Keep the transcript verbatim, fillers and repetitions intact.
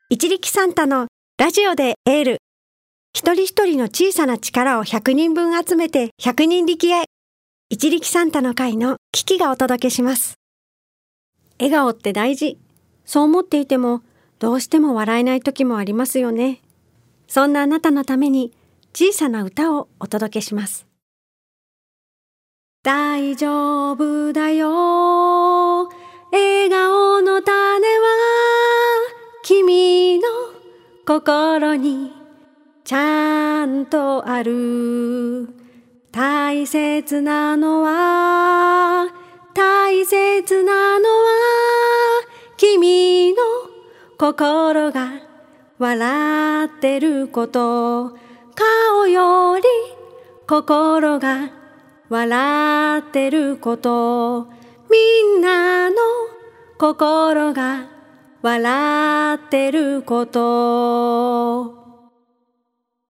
一力サンタのラジオでエール。一人一人の小さな力をひゃくにんぶん集めてひゃくにん力へ。一力サンタの会のキキがお届けします。笑顔って大事。そう思っていてもどうしても笑えない時もありますよね。そんなあなたのために小さな歌をお届けします。大丈夫だよ。笑顔の種は君の心にちゃんとある。大切なのは大切なのは君の心が笑ってること。顔より心が笑ってること。みんなの心が笑ってること。